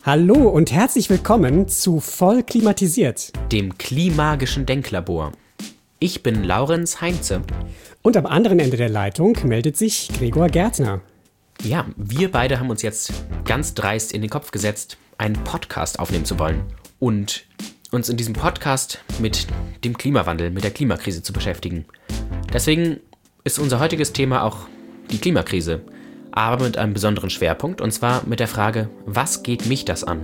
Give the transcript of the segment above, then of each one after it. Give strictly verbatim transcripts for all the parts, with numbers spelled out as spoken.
Hallo und herzlich willkommen zu Voll klimatisiert, dem Klimagischen Denklabor. Ich bin Laurenz Heinze. Und am anderen Ende der Leitung meldet sich Gregor Gärtner. Ja, wir beide haben uns jetzt ganz dreist in den Kopf gesetzt, einen Podcast aufnehmen zu wollen und uns in diesem Podcast mit dem Klimawandel, mit der Klimakrise zu beschäftigen. Deswegen ist unser heutiges Thema auch die Klimakrise, aber mit einem besonderen Schwerpunkt, und zwar mit der Frage, was geht mich das an?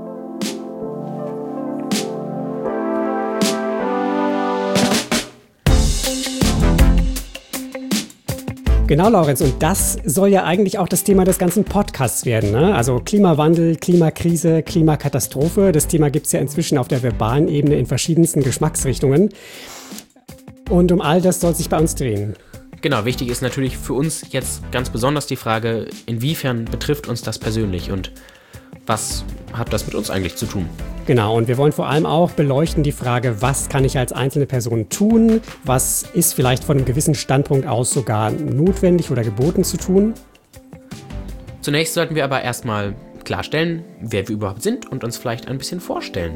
Genau, Laurenz, und das soll ja eigentlich auch das Thema des ganzen Podcasts werden, ne? Also Klimawandel, Klimakrise, Klimakatastrophe. Das Thema gibt es ja inzwischen auf der verbalen Ebene in verschiedensten Geschmacksrichtungen. Und um all das soll es sich bei uns drehen. Genau, wichtig ist natürlich für uns jetzt ganz besonders die Frage, inwiefern betrifft uns das persönlich und was hat das mit uns eigentlich zu tun? Genau, und wir wollen vor allem auch beleuchten die Frage, was kann ich als einzelne Person tun? Was ist vielleicht von einem gewissen Standpunkt aus sogar notwendig oder geboten zu tun? Zunächst sollten wir aber erstmal klarstellen, wer wir überhaupt sind und uns vielleicht ein bisschen vorstellen.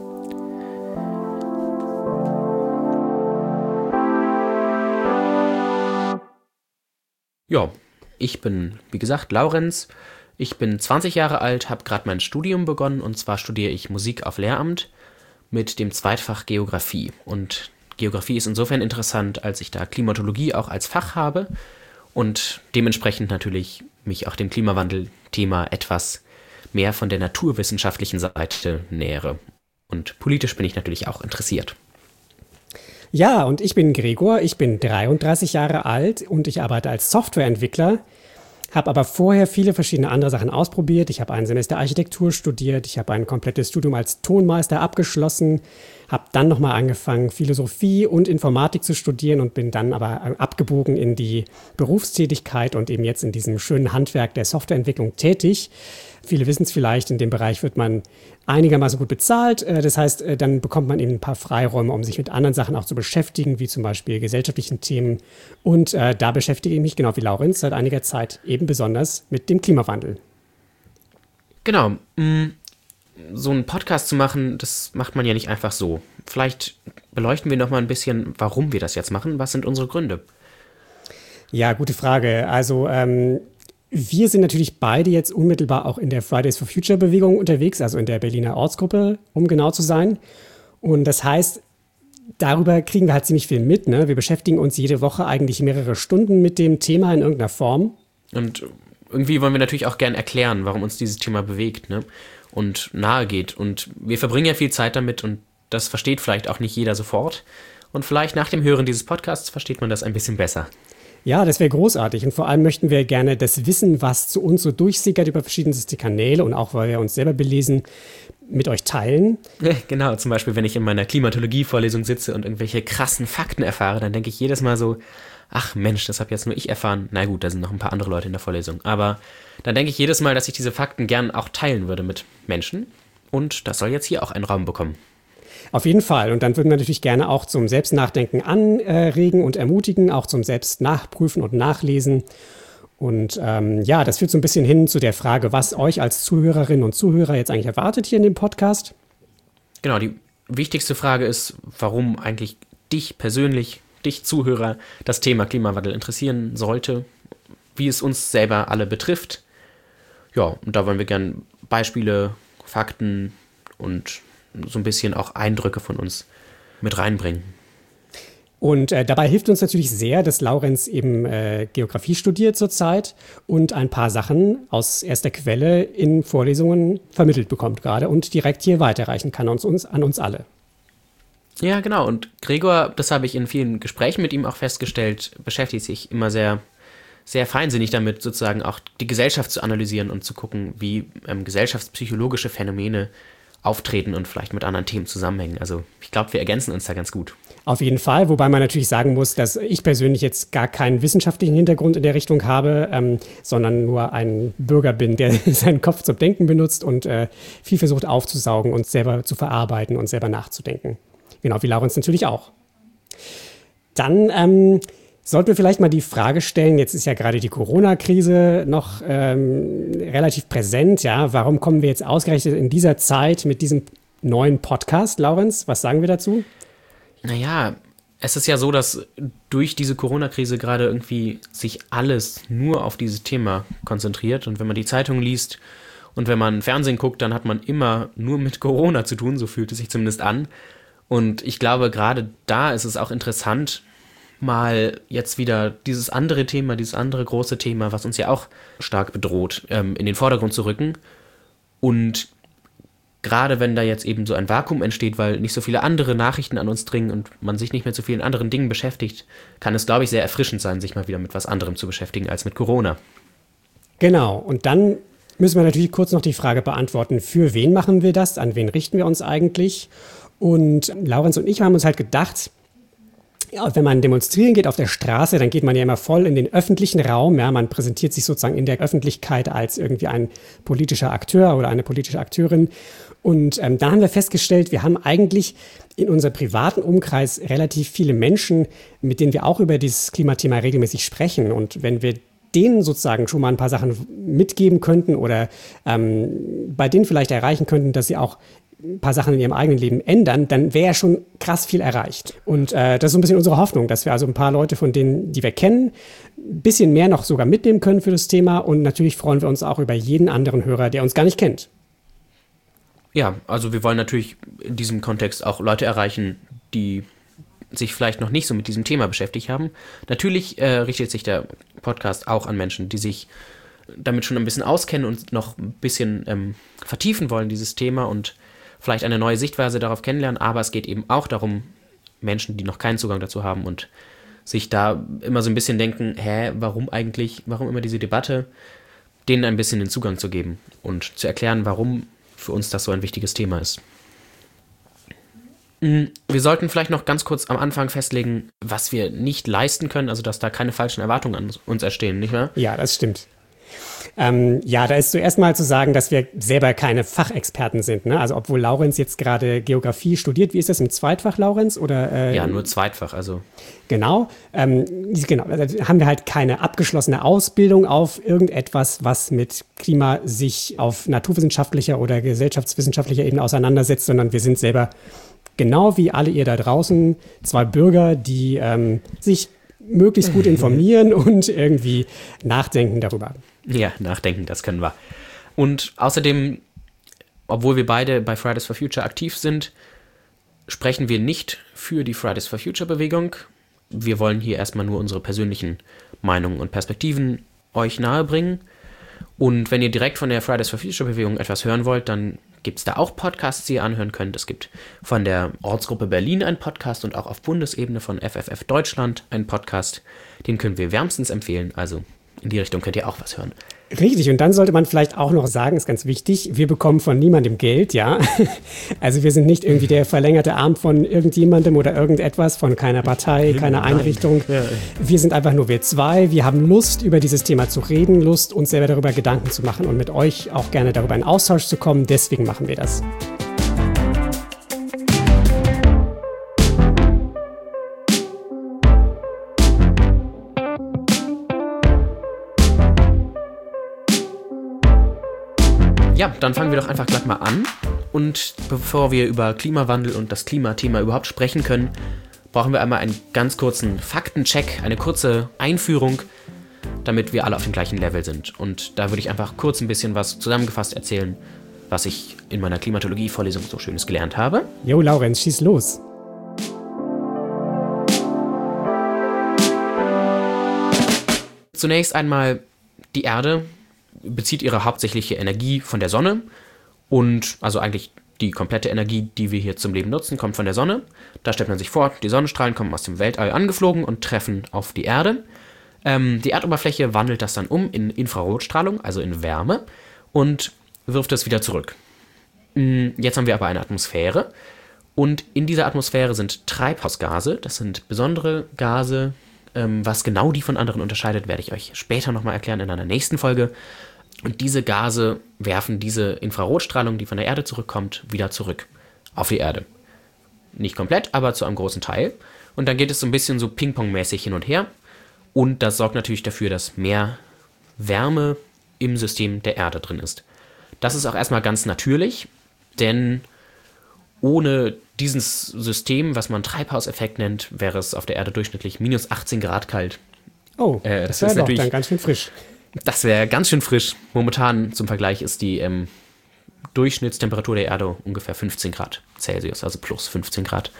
Ja, ich bin, wie gesagt, Laurenz. Ich bin zwanzig Jahre alt, habe gerade mein Studium begonnen, und zwar studiere ich Musik auf Lehramt mit dem Zweitfach Geografie. Und Geografie ist insofern interessant, als ich da Klimatologie auch als Fach habe und dementsprechend natürlich mich auch dem Klimawandel-Thema etwas mehr von der naturwissenschaftlichen Seite nähere. Und politisch bin ich natürlich auch interessiert. Ja, und ich bin Gregor, ich bin dreiunddreißig Jahre alt und ich arbeite als Softwareentwickler, habe aber vorher viele verschiedene andere Sachen ausprobiert. Ich habe ein Semester Architektur studiert, ich habe ein komplettes Studium als Tonmeister abgeschlossen, habe dann nochmal angefangen, Philosophie und Informatik zu studieren und bin dann aber abgebogen in die Berufstätigkeit und eben jetzt in diesem schönen Handwerk der Softwareentwicklung tätig. Viele wissen es vielleicht, in dem Bereich wird man einigermaßen gut bezahlt. Das heißt, dann bekommt man eben ein paar Freiräume, um sich mit anderen Sachen auch zu beschäftigen, wie zum Beispiel gesellschaftlichen Themen. Und äh, da beschäftige ich mich, genau wie Laurenz, seit einiger Zeit eben besonders mit dem Klimawandel. Genau. So einen Podcast zu machen, das macht man ja nicht einfach so. Vielleicht beleuchten wir noch mal ein bisschen, warum wir das jetzt machen. Was sind unsere Gründe? Ja, gute Frage. Also ähm, wir sind natürlich beide jetzt unmittelbar auch in der Fridays for Future Bewegung unterwegs, also in der Berliner Ortsgruppe, um genau zu sein. Und das heißt, darüber kriegen wir halt ziemlich viel mit, ne? Wir beschäftigen uns jede Woche eigentlich mehrere Stunden mit dem Thema in irgendeiner Form. Und irgendwie wollen wir natürlich auch gern erklären, warum uns dieses Thema bewegt, ne? Und nahe geht. Und wir verbringen ja viel Zeit damit und das versteht vielleicht auch nicht jeder sofort. Und vielleicht nach dem Hören dieses Podcasts versteht man das ein bisschen besser. Ja, das wäre großartig. Und vor allem möchten wir gerne das Wissen, was zu uns so durchsickert über verschiedenste Kanäle und auch, weil wir uns selber belesen, mit euch teilen. Genau, zum Beispiel, wenn ich in meiner Klimatologie-Vorlesung sitze und irgendwelche krassen Fakten erfahre, dann denke ich jedes Mal so, ach Mensch, das habe jetzt nur ich erfahren. Na gut, da sind noch ein paar andere Leute in der Vorlesung. Aber dann denke ich jedes Mal, dass ich diese Fakten gern auch teilen würde mit Menschen. Und das soll jetzt hier auch einen Raum bekommen. Auf jeden Fall. Und dann würden wir natürlich gerne auch zum Selbstnachdenken anregen und ermutigen, auch zum Selbstnachprüfen und Nachlesen. Und ähm, ja, das führt so ein bisschen hin zu der Frage, was euch als Zuhörerinnen und Zuhörer jetzt eigentlich erwartet hier in dem Podcast. Genau, die wichtigste Frage ist, warum eigentlich dich persönlich, dich Zuhörer, das Thema Klimawandel interessieren sollte, wie es uns selber alle betrifft. Ja, und da wollen wir gerne Beispiele, Fakten und so ein bisschen auch Eindrücke von uns mit reinbringen. Und äh, dabei hilft uns natürlich sehr, dass Laurenz eben äh, Geografie studiert zurzeit und ein paar Sachen aus erster Quelle in Vorlesungen vermittelt bekommt gerade und direkt hier weiterreichen kann uns, uns, an uns alle. Ja, genau. Und Gregor, das habe ich in vielen Gesprächen mit ihm auch festgestellt, beschäftigt sich immer sehr, sehr feinsinnig damit, sozusagen auch die Gesellschaft zu analysieren und zu gucken, wie ähm, gesellschaftspsychologische Phänomene auftreten und vielleicht mit anderen Themen zusammenhängen. Also ich glaube, wir ergänzen uns da ganz gut. Auf jeden Fall, wobei man natürlich sagen muss, dass ich persönlich jetzt gar keinen wissenschaftlichen Hintergrund in der Richtung habe, ähm, sondern nur ein Bürger bin, der seinen Kopf zum Denken benutzt und äh, viel versucht aufzusaugen und selber zu verarbeiten und selber nachzudenken. Genau, wie Laurenz natürlich auch. Dann ähm, Sollten wir vielleicht mal die Frage stellen, jetzt ist ja gerade die Corona-Krise noch ähm, relativ präsent, ja, warum kommen wir jetzt ausgerechnet in dieser Zeit mit diesem neuen Podcast, Laurenz? Was sagen wir dazu? Naja, es ist ja so, dass durch diese Corona-Krise gerade irgendwie sich alles nur auf dieses Thema konzentriert. Und wenn man die Zeitung liest und wenn man Fernsehen guckt, dann hat man immer nur mit Corona zu tun, so fühlt es sich zumindest an. Und ich glaube, gerade da ist es auch interessant, mal jetzt wieder dieses andere Thema, dieses andere große Thema, was uns ja auch stark bedroht, ähm, in den Vordergrund zu rücken. Und gerade wenn da jetzt eben so ein Vakuum entsteht, weil nicht so viele andere Nachrichten an uns dringen und man sich nicht mehr zu vielen anderen Dingen beschäftigt, kann es, glaube ich, sehr erfrischend sein, sich mal wieder mit was anderem zu beschäftigen als mit Corona. Genau, und dann müssen wir natürlich kurz noch die Frage beantworten, für wen machen wir das, an wen richten wir uns eigentlich? Und Laurenz und ich haben uns halt gedacht, ja, wenn man demonstrieren geht auf der Straße, dann geht man ja immer voll in den öffentlichen Raum. Ja, man präsentiert sich sozusagen in der Öffentlichkeit als irgendwie ein politischer Akteur oder eine politische Akteurin. Und ähm, da haben wir festgestellt, wir haben eigentlich in unserem privaten Umkreis relativ viele Menschen, mit denen wir auch über dieses Klimathema regelmäßig sprechen. Und wenn wir denen sozusagen schon mal ein paar Sachen mitgeben könnten oder ähm, bei denen vielleicht erreichen könnten, dass sie auch ein paar Sachen in ihrem eigenen Leben ändern, dann wäre ja schon krass viel erreicht. Und äh, das ist so ein bisschen unsere Hoffnung, dass wir also ein paar Leute von denen, die wir kennen, ein bisschen mehr noch sogar mitnehmen können für das Thema. Und natürlich freuen wir uns auch über jeden anderen Hörer, der uns gar nicht kennt. Ja, also wir wollen natürlich in diesem Kontext auch Leute erreichen, die sich vielleicht noch nicht so mit diesem Thema beschäftigt haben. Natürlich äh, richtet sich der Podcast auch an Menschen, die sich damit schon ein bisschen auskennen und noch ein bisschen ähm, vertiefen wollen, dieses Thema, und vielleicht eine neue Sichtweise darauf kennenlernen, aber es geht eben auch darum, Menschen, die noch keinen Zugang dazu haben und sich da immer so ein bisschen denken, hä, warum eigentlich, warum immer diese Debatte, denen ein bisschen den Zugang zu geben und zu erklären, warum für uns das so ein wichtiges Thema ist. Wir sollten vielleicht noch ganz kurz am Anfang festlegen, was wir nicht leisten können, also dass da keine falschen Erwartungen an uns entstehen, nicht wahr? Ja, das stimmt. Ähm, ja, da ist zuerst mal zu sagen, dass wir selber keine Fachexperten sind. Ne? Also obwohl Laurenz jetzt gerade Geografie studiert, wie ist das im Zweitfach, Laurenz? Oder, äh, ja, nur Zweitfach, also. Genau, ähm, genau, da haben wir halt keine abgeschlossene Ausbildung auf irgendetwas, was mit Klima sich auf naturwissenschaftlicher oder gesellschaftswissenschaftlicher Ebene auseinandersetzt, sondern wir sind selber, genau wie alle ihr da draußen, zwei Bürger, die ähm, sich möglichst gut informieren und irgendwie nachdenken darüber. Ja, nachdenken, das können wir. Und außerdem, obwohl wir beide bei Fridays for Future aktiv sind, sprechen wir nicht für die Fridays for Future Bewegung. Wir wollen hier erstmal nur unsere persönlichen Meinungen und Perspektiven euch nahebringen. Und wenn ihr direkt von der Fridays for Future Bewegung etwas hören wollt, dann gibt es da auch Podcasts, die ihr anhören könnt. Es gibt von der Ortsgruppe Berlin einen Podcast und auch auf Bundesebene von F F F Deutschland einen Podcast. Den können wir wärmstens empfehlen, also in die Richtung könnt ihr auch was hören. Richtig, und dann sollte man vielleicht auch noch sagen, ist ganz wichtig, wir bekommen von niemandem Geld, ja. Also wir sind nicht irgendwie der verlängerte Arm von irgendjemandem oder irgendetwas, von keiner Partei, keiner Einrichtung. Wir sind einfach nur wir zwei. Wir haben Lust, über dieses Thema zu reden, Lust, uns selber darüber Gedanken zu machen und mit euch auch gerne darüber in Austausch zu kommen. Deswegen machen wir das. Ja, dann fangen wir doch einfach gleich mal an. Und bevor wir über Klimawandel und das Klimathema überhaupt sprechen können, brauchen wir einmal einen ganz kurzen Faktencheck, eine kurze Einführung, damit wir alle auf dem gleichen Level sind. Und da würde ich einfach kurz ein bisschen was zusammengefasst erzählen, was ich in meiner Klimatologie-Vorlesung so Schönes gelernt habe. Jo, Laurenz, schieß los. Zunächst einmal, die Erde bezieht ihre hauptsächliche Energie von der Sonne und also eigentlich die komplette Energie, die wir hier zum Leben nutzen, kommt von der Sonne. Da stellt man sich vor, die Sonnenstrahlen kommen aus dem Weltall angeflogen und treffen auf die Erde. Ähm, die Erdoberfläche wandelt das dann um in Infrarotstrahlung, also in Wärme, und wirft es wieder zurück. Jetzt haben wir aber eine Atmosphäre und in dieser Atmosphäre sind Treibhausgase, das sind besondere Gase. Ähm, was genau die von anderen unterscheidet, werde ich euch später nochmal erklären in einer nächsten Folge. Und diese Gase werfen diese Infrarotstrahlung, die von der Erde zurückkommt, wieder zurück auf die Erde. Nicht komplett, aber zu einem großen Teil. Und dann geht es so ein bisschen so Ping-Pong-mäßig hin und her. Und das sorgt natürlich dafür, dass mehr Wärme im System der Erde drin ist. Das ist auch erstmal ganz natürlich, denn ohne dieses System, was man Treibhauseffekt nennt, wäre es auf der Erde durchschnittlich minus achtzehn Grad kalt. Oh, äh, das, das wäre doch dann ganz schön frisch. Das wäre ganz schön frisch. Momentan zum Vergleich ist die ähm, Durchschnittstemperatur der Erde ungefähr fünfzehn Grad Celsius, also plus fünfzehn Grad.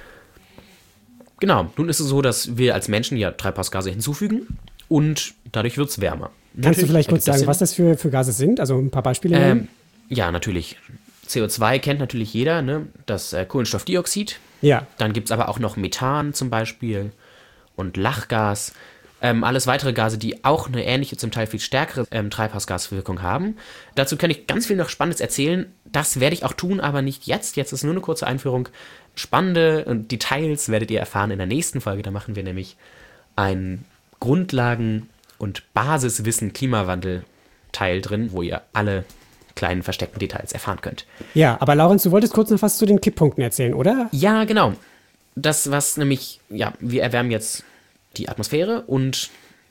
Genau, nun ist es so, dass wir als Menschen ja Treibhausgase hinzufügen und dadurch wird es wärmer. Kannst natürlich, du vielleicht kurz sagen, was das für, für Gase sind? Also ein paar Beispiele ähm, nennen? Ja, natürlich. C O zwei kennt natürlich jeder, ne? Das äh, Kohlenstoffdioxid. Ja. Dann gibt es aber auch noch Methan zum Beispiel und Lachgas. Ähm, alles weitere Gase, die auch eine ähnliche, zum Teil viel stärkere ähm, Treibhausgaswirkung haben. Dazu kann ich ganz viel noch Spannendes erzählen. Das werde ich auch tun, aber nicht jetzt. Jetzt ist nur eine kurze Einführung. Spannende Details werdet ihr erfahren in der nächsten Folge. Da machen wir nämlich einen Grundlagen- und Basiswissen-Klimawandel-Teil drin, wo ihr alle kleinen versteckten Details erfahren könnt. Ja, aber Laurenz, du wolltest kurz noch was zu den Kipppunkten erzählen, oder? Ja, genau. Das, was nämlich, ja, wir erwärmen jetzt die Atmosphäre und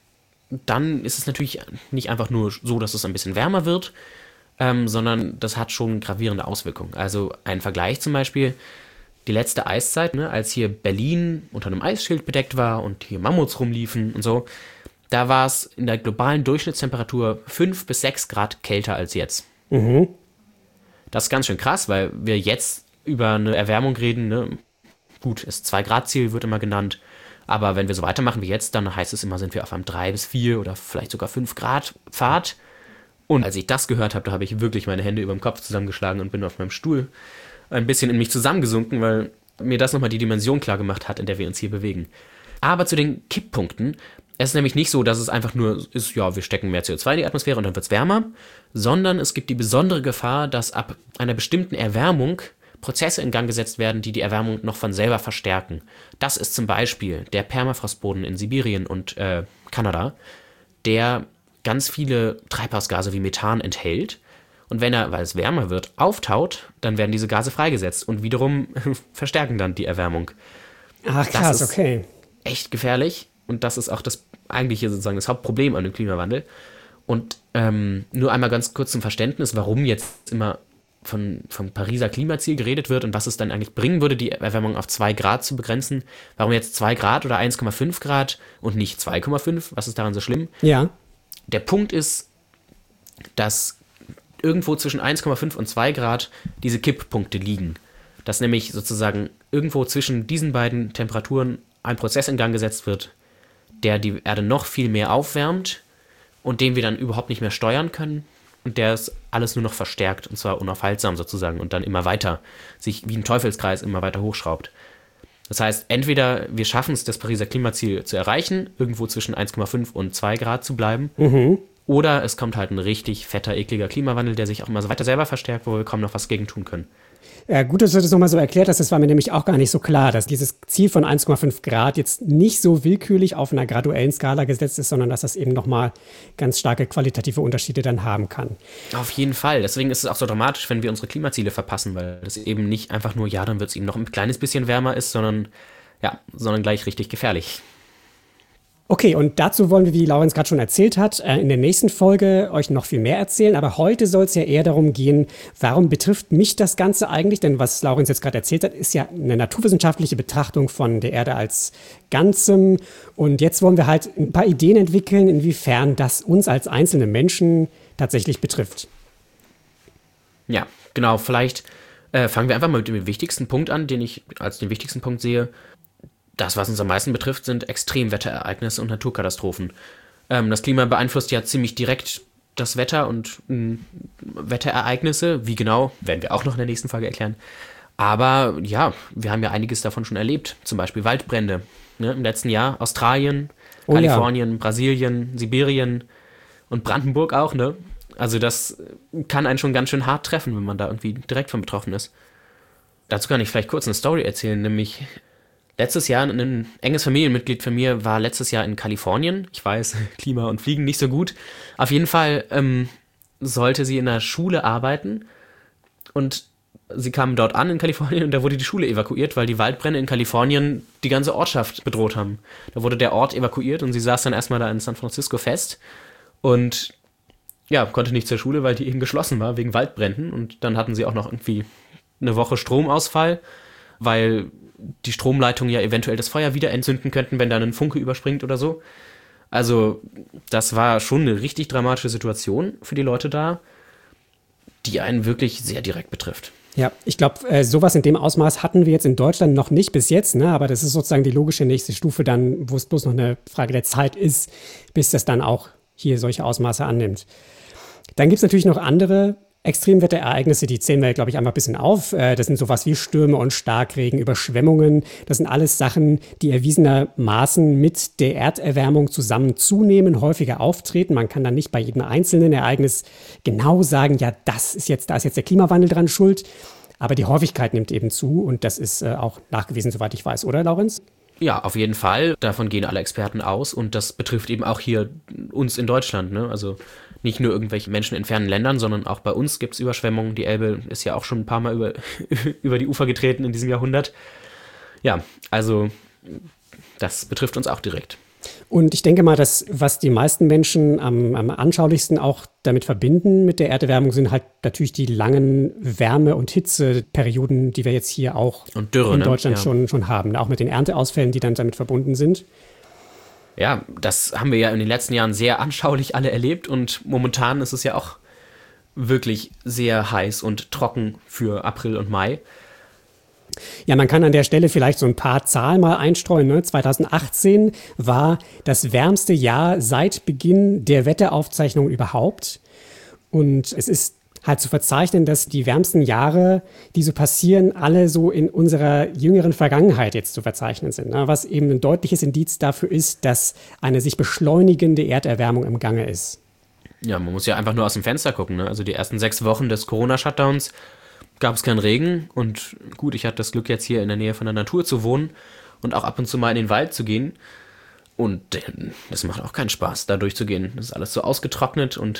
dann ist es natürlich nicht einfach nur so, dass es ein bisschen wärmer wird, ähm, sondern das hat schon gravierende Auswirkungen. Also ein Vergleich zum Beispiel, die letzte Eiszeit, ne, als hier Berlin unter einem Eisschild bedeckt war und hier Mammuts rumliefen und so, da war es in der globalen Durchschnittstemperatur fünf bis sechs Grad kälter als jetzt. Mhm. Das ist ganz schön krass, weil wir jetzt über eine Erwärmung reden, ne? Gut, das zwei Grad Ziel wird immer genannt, aber wenn wir so weitermachen wie jetzt, dann heißt es immer, sind wir auf einem drei bis vier oder vielleicht sogar fünf Grad Pfad. Und als ich das gehört habe, da habe ich wirklich meine Hände über dem Kopf zusammengeschlagen und bin auf meinem Stuhl ein bisschen in mich zusammengesunken, weil mir das nochmal die Dimension klar gemacht hat, in der wir uns hier bewegen. Aber zu den Kipppunkten. Es ist nämlich nicht so, dass es einfach nur ist, ja, wir stecken mehr C O zwei in die Atmosphäre und dann wird es wärmer, sondern es gibt die besondere Gefahr, dass ab einer bestimmten Erwärmung Prozesse in Gang gesetzt werden, die die Erwärmung noch von selber verstärken. Das ist zum Beispiel der Permafrostboden in Sibirien und äh, Kanada, der ganz viele Treibhausgase wie Methan enthält. Und wenn er, weil es wärmer wird, auftaut, dann werden diese Gase freigesetzt und wiederum verstärken dann die Erwärmung. Ach krass, das ist okay. Echt gefährlich und das ist auch das eigentliche sozusagen das Hauptproblem an dem Klimawandel. Und ähm, nur einmal ganz kurz zum Verständnis, warum jetzt immer von, vom Pariser Klimaziel geredet wird und was es dann eigentlich bringen würde, die Erwärmung auf zwei Grad zu begrenzen. Warum jetzt zwei Grad oder eins Komma fünf Grad und nicht zwei Komma fünf? Was ist daran so schlimm? Ja. Der Punkt ist, dass irgendwo zwischen eins Komma fünf und zwei Grad diese Kipppunkte liegen. Dass nämlich sozusagen irgendwo zwischen diesen beiden Temperaturen ein Prozess in Gang gesetzt wird, der die Erde noch viel mehr aufwärmt und den wir dann überhaupt nicht mehr steuern können und der es alles nur noch verstärkt und zwar unaufhaltsam sozusagen und dann immer weiter sich wie ein Teufelskreis immer weiter hochschraubt. Das heißt, entweder wir schaffen es, das Pariser Klimaziel zu erreichen, irgendwo zwischen eins Komma fünf und zwei Grad zu bleiben, Mhm. oder es kommt halt ein richtig fetter, ekliger Klimawandel, der sich auch immer so weiter selber verstärkt, wo wir kaum noch was gegen tun können. Ja, gut, dass du das nochmal so erklärt hast. Das war mir nämlich auch gar nicht so klar, dass dieses Ziel von eins Komma fünf Grad jetzt nicht so willkürlich auf einer graduellen Skala gesetzt ist, sondern dass das eben nochmal ganz starke qualitative Unterschiede dann haben kann. Auf jeden Fall. Deswegen ist es auch so dramatisch, wenn wir unsere Klimaziele verpassen, weil das eben nicht einfach nur, ja, dann wird es eben noch ein kleines bisschen wärmer ist, sondern, ja, sondern gleich richtig gefährlich. Okay, und dazu wollen wir, wie Laurenz gerade schon erzählt hat, in der nächsten Folge euch noch viel mehr erzählen. Aber heute soll es ja eher darum gehen, warum betrifft mich das Ganze eigentlich? Denn was Laurenz jetzt gerade erzählt hat, ist ja eine naturwissenschaftliche Betrachtung von der Erde als Ganzem. Und jetzt wollen wir halt ein paar Ideen entwickeln, inwiefern das uns als einzelne Menschen tatsächlich betrifft. Ja, genau. Vielleicht äh, fangen wir einfach mal mit dem wichtigsten Punkt an, den ich als den wichtigsten Punkt sehe. Das, was uns am meisten betrifft, sind Extremwetterereignisse und Naturkatastrophen. Ähm, das Klima beeinflusst ja ziemlich direkt das Wetter und mh, Wetterereignisse. Wie genau, werden wir auch noch in der nächsten Folge erklären. Aber ja, wir haben ja einiges davon schon erlebt. Zum Beispiel Waldbrände. Ne? Im letzten Jahr Australien, Oh ja. Kalifornien, Brasilien, Sibirien und Brandenburg auch. Ne? Also das kann einen schon ganz schön hart treffen, wenn man da irgendwie direkt von betroffen ist. Dazu kann ich vielleicht kurz eine Story erzählen, nämlich letztes Jahr, ein enges Familienmitglied von mir war letztes Jahr in Kalifornien. Ich weiß, Klima und Fliegen nicht so gut. Auf jeden Fall ähm, sollte sie in der Schule arbeiten und Sie kamen dort an in Kalifornien und da wurde die Schule evakuiert, weil die Waldbrände in Kalifornien die ganze Ortschaft bedroht haben. Da wurde der Ort evakuiert und sie saß dann erstmal da in San Francisco fest und ja, konnte nicht zur Schule, weil die eben geschlossen war wegen Waldbränden. Und dann hatten sie auch noch irgendwie eine Woche Stromausfall, weil die Stromleitungen ja eventuell das Feuer wieder entzünden könnten, wenn da ein Funke überspringt oder so. Also das war schon eine richtig dramatische Situation für die Leute da, die einen wirklich sehr direkt betrifft. Ja, ich glaube, äh, sowas in dem Ausmaß hatten wir jetzt in Deutschland noch nicht bis jetzt, ne? Aber das ist sozusagen die logische nächste Stufe dann, wo es bloß noch eine Frage der Zeit ist, bis das dann auch hier solche Ausmaße annimmt. Dann gibt es natürlich noch andere Extremwetterereignisse, die zählen wir, glaube ich, einmal ein bisschen auf. Äh, das sind sowas wie Stürme und Starkregen, Überschwemmungen. Das sind alles Sachen, die erwiesenermaßen mit der Erderwärmung zusammen zunehmen, häufiger auftreten. Man kann dann nicht bei jedem einzelnen Ereignis genau sagen, ja, das ist jetzt, da ist jetzt der Klimawandel dran schuld. Aber die Häufigkeit nimmt eben zu und das ist äh, auch nachgewiesen, soweit ich weiß, oder, Laurenz? Ja, auf jeden Fall. Davon gehen alle Experten aus und das betrifft eben auch hier uns in Deutschland, ne? Also nicht nur irgendwelche Menschen in fernen Ländern, sondern auch bei uns gibt es Überschwemmungen. Die Elbe ist ja auch schon ein paar Mal über, über die Ufer getreten in diesem Jahrhundert. Ja, also das betrifft uns auch direkt. Und ich denke mal, dass was die meisten Menschen am, am anschaulichsten auch damit verbinden mit der Erderwärmung, sind halt natürlich die langen Wärme- und Hitzeperioden, die wir jetzt hier auch und Dürre, in ne? Deutschland ja. schon, schon haben. Auch mit den Ernteausfällen, die dann damit verbunden sind. Ja, das haben wir ja in den letzten Jahren sehr anschaulich alle erlebt und momentan ist es ja auch wirklich sehr heiß und trocken für April und Mai. Ja, man kann an der Stelle vielleicht so ein paar Zahlen mal einstreuen. Ne? zweitausendachtzehn war das wärmste Jahr seit Beginn der Wetteraufzeichnung überhaupt. Und es ist halt zu verzeichnen, dass die wärmsten Jahre, die so passieren, alle so in unserer jüngeren Vergangenheit jetzt zu verzeichnen sind. Ne? Was eben ein deutliches Indiz dafür ist, dass eine sich beschleunigende Erderwärmung im Gange ist. Ja, man muss ja einfach nur aus dem Fenster gucken. Ne? Also die ersten sechs Wochen des Corona-Shutdowns gab es keinen Regen. Und gut, ich hatte das Glück, jetzt hier in der Nähe von der Natur zu wohnen und auch ab und zu mal in den Wald zu gehen. Und das macht auch keinen Spaß, da durchzugehen. Das ist alles so ausgetrocknet und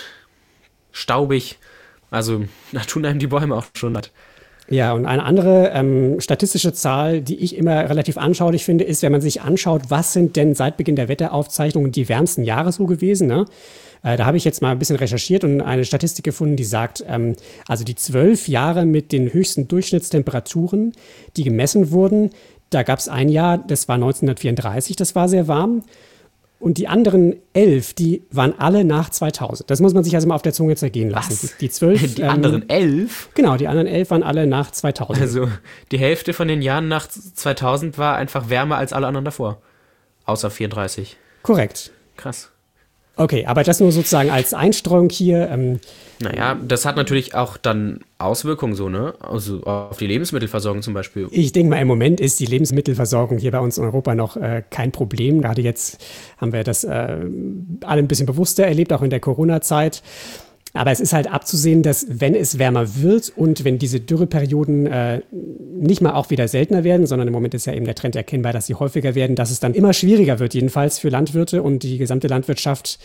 staubig. Also da tun einem die Bäume auch schon leid. Ja, und eine andere ähm, statistische Zahl, die ich immer relativ anschaulich finde, ist, wenn man sich anschaut, was sind denn seit Beginn der Wetteraufzeichnungen die wärmsten Jahre so gewesen, ne? Äh, da habe ich jetzt mal ein bisschen recherchiert und eine Statistik gefunden, die sagt, ähm, also die zwölf Jahre mit den höchsten Durchschnittstemperaturen, die gemessen wurden, da gab es ein Jahr, das war neunzehnhundertvierunddreißig, das war sehr warm. Und die anderen elf, die waren alle nach zweitausend. Das muss man sich also mal auf der Zunge zergehen lassen. Was? Die, die zwölf. Die ähm, anderen elf? Genau, die anderen elf waren alle nach zweitausend. Also die Hälfte von den Jahren nach zweitausend war einfach wärmer als alle anderen davor. Außer vierunddreißig. Korrekt. Krass. Okay, aber das nur sozusagen als Einstreuung hier. Ähm, Naja, das hat natürlich auch dann Auswirkungen so, ne? Also auf die Lebensmittelversorgung zum Beispiel. Ich denke mal, im Moment ist die Lebensmittelversorgung hier bei uns in Europa noch äh, kein Problem. Gerade jetzt haben wir das äh, alle ein bisschen bewusster erlebt, auch in der Corona-Zeit. Aber es ist halt abzusehen, dass wenn es wärmer wird und wenn diese Dürreperioden äh, nicht mal auch wieder seltener werden, sondern im Moment ist ja eben der Trend erkennbar, dass sie häufiger werden, dass es dann immer schwieriger wird, jedenfalls für Landwirte und die gesamte Landwirtschaft,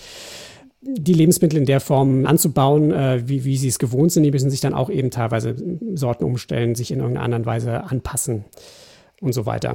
die Lebensmittel in der Form anzubauen, äh, wie, wie sie es gewohnt sind. Die müssen sich dann auch eben teilweise Sorten umstellen, sich in irgendeiner anderen Weise anpassen und so weiter.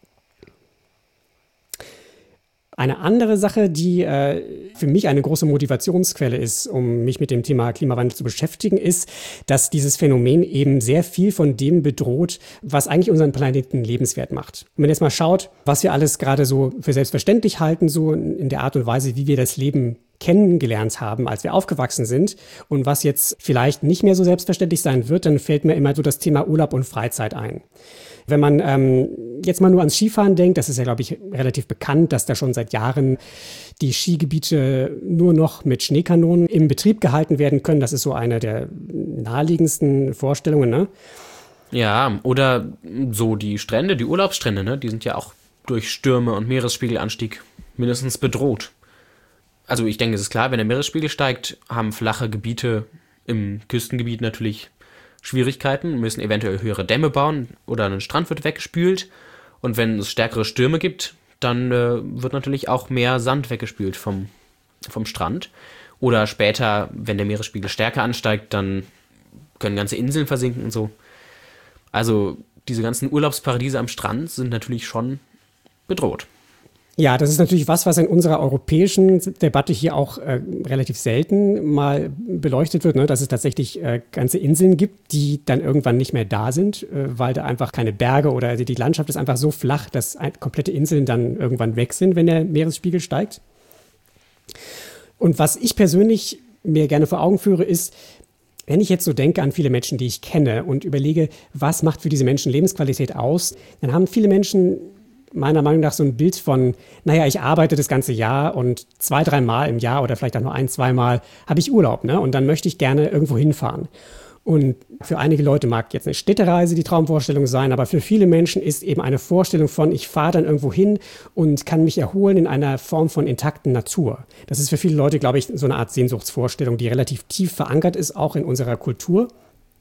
Eine andere Sache, die äh, für mich eine große Motivationsquelle ist, um mich mit dem Thema Klimawandel zu beschäftigen, ist, dass dieses Phänomen eben sehr viel von dem bedroht, was eigentlich unseren Planeten lebenswert macht. Und wenn ihr jetzt mal schaut, was wir alles gerade so für selbstverständlich halten, so in der Art und Weise, wie wir das Leben kennengelernt haben, als wir aufgewachsen sind und was jetzt vielleicht nicht mehr so selbstverständlich sein wird, dann fällt mir immer so das Thema Urlaub und Freizeit ein. Wenn man ähm, jetzt mal nur ans Skifahren denkt, das ist ja, glaube ich, relativ bekannt, dass da schon seit Jahren die Skigebiete nur noch mit Schneekanonen im Betrieb gehalten werden können. Das ist so eine der naheliegendsten Vorstellungen, ne? Ja, oder so die Strände, die Urlaubsstrände, ne? Die sind ja auch durch Stürme und Meeresspiegelanstieg mindestens bedroht. Also ich denke, es ist klar, wenn der Meeresspiegel steigt, haben flache Gebiete im Küstengebiet natürlich Schwierigkeiten, müssen eventuell höhere Dämme bauen oder ein Strand wird weggespült. Und wenn es stärkere Stürme gibt, dann äh, wird natürlich auch mehr Sand weggespült vom, vom Strand. Oder später, wenn der Meeresspiegel stärker ansteigt, dann können ganze Inseln versinken und so. Also diese ganzen Urlaubsparadiese am Strand sind natürlich schon bedroht. Ja, das ist natürlich was, was in unserer europäischen Debatte hier auch äh, relativ selten mal beleuchtet wird, ne? Dass es tatsächlich äh, ganze Inseln gibt, die dann irgendwann nicht mehr da sind, äh, weil da einfach keine Berge oder die, die Landschaft ist einfach so flach, dass ein, komplette Inseln dann irgendwann weg sind, wenn der Meeresspiegel steigt. Und was ich persönlich mir gerne vor Augen führe, ist, wenn ich jetzt so denke an viele Menschen, die ich kenne und überlege, was macht für diese Menschen Lebensqualität aus, dann haben viele Menschen meiner Meinung nach so ein Bild von, naja, ich arbeite das ganze Jahr und zwei, dreimal im Jahr oder vielleicht auch nur ein, zweimal habe ich Urlaub, ne? Und dann möchte ich gerne irgendwo hinfahren. Und für einige Leute mag jetzt eine Städtereise die Traumvorstellung sein, aber für viele Menschen ist eben eine Vorstellung von, ich fahre dann irgendwo hin und kann mich erholen in einer Form von intakten Natur. Das ist für viele Leute, glaube ich, so eine Art Sehnsuchtsvorstellung, die relativ tief verankert ist, auch in unserer Kultur.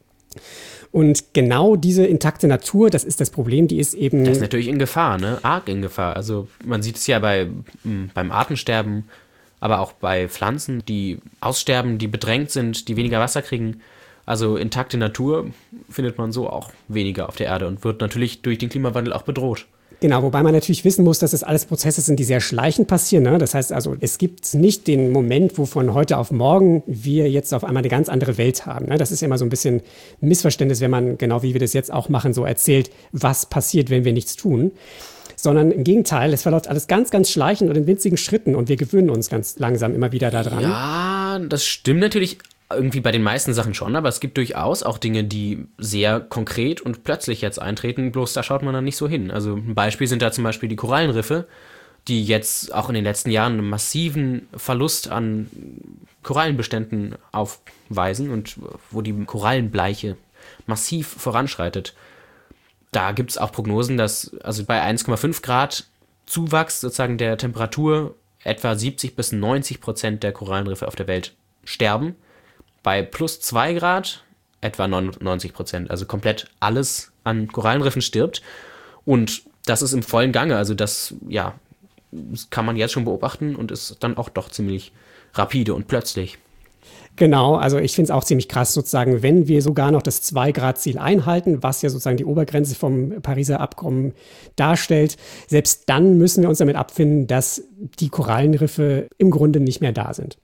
Und genau diese intakte Natur, das ist das Problem, die ist eben... Das ist natürlich in Gefahr, ne? Arg in Gefahr. Also man sieht es ja bei, m, beim Artensterben, aber auch bei Pflanzen, die aussterben, die bedrängt sind, die weniger Wasser kriegen. Also intakte Natur findet man so auch weniger auf der Erde und wird natürlich durch den Klimawandel auch bedroht. Genau, wobei man natürlich wissen muss, dass es alles Prozesse sind, die sehr schleichend passieren. Ne? Das heißt also, es gibt nicht den Moment, wo von heute auf morgen wir jetzt auf einmal eine ganz andere Welt haben. Ne? Das ist ja immer so ein bisschen ein Missverständnis, wenn man, genau wie wir das jetzt auch machen, so erzählt, was passiert, wenn wir nichts tun. Sondern im Gegenteil, es verläuft alles ganz, ganz schleichend und in winzigen Schritten und wir gewöhnen uns ganz langsam immer wieder daran. Ja, das stimmt natürlich irgendwie bei den meisten Sachen schon, aber es gibt durchaus auch Dinge, die sehr konkret und plötzlich jetzt eintreten, bloß da schaut man dann nicht so hin. Also ein Beispiel sind da zum Beispiel die Korallenriffe, die jetzt auch in den letzten Jahren einen massiven Verlust an Korallenbeständen aufweisen und wo die Korallenbleiche massiv voranschreitet. Da gibt es auch Prognosen, dass also bei eins Komma fünf Grad Zuwachs sozusagen der Temperatur etwa siebzig bis neunzig Prozent der Korallenriffe auf der Welt sterben. Bei plus zwei Grad etwa neunundneunzig Prozent, also komplett alles an Korallenriffen stirbt. Und das ist im vollen Gange, also das, ja, das kann man jetzt schon beobachten und ist dann auch doch ziemlich rapide und plötzlich. Genau, also ich finde es auch ziemlich krass sozusagen, wenn wir sogar noch das zwei Grad Ziel einhalten, was ja sozusagen die Obergrenze vom Pariser Abkommen darstellt, selbst dann müssen wir uns damit abfinden, dass die Korallenriffe im Grunde nicht mehr da sind.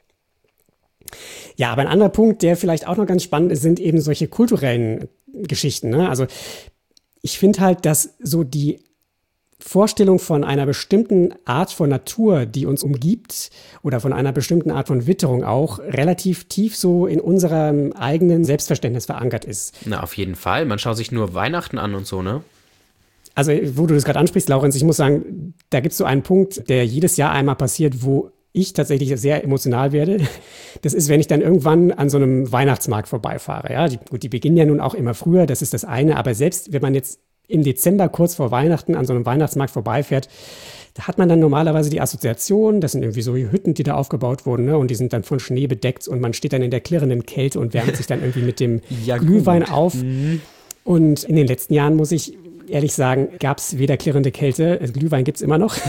Ja, aber ein anderer Punkt, der vielleicht auch noch ganz spannend ist, sind eben solche kulturellen Geschichten. Ne? Also ich finde halt, dass so die Vorstellung von einer bestimmten Art von Natur, die uns umgibt, oder von einer bestimmten Art von Witterung auch, relativ tief so in unserem eigenen Selbstverständnis verankert ist. Na, auf jeden Fall. Man schaut sich nur Weihnachten an und so, ne? Also, wo du das gerade ansprichst, Laurenz, ich muss sagen, da gibt es so einen Punkt, der jedes Jahr einmal passiert, wo ich tatsächlich sehr emotional werde. Das ist, wenn ich dann irgendwann an so einem Weihnachtsmarkt vorbeifahre. Ja, die, gut, die beginnen ja nun auch immer früher, das ist das eine. Aber selbst wenn man jetzt im Dezember kurz vor Weihnachten an so einem Weihnachtsmarkt vorbeifährt, da hat man dann normalerweise die Assoziation, das sind irgendwie so Hütten, die da aufgebaut wurden, ne? Und die sind dann von Schnee bedeckt und man steht dann in der klirrenden Kälte und wärmt sich dann irgendwie mit dem ja, Glühwein auf. Mhm. Und in den letzten Jahren muss ich ehrlich sagen, gab es weder klirrende Kälte, Glühwein gibt es immer noch.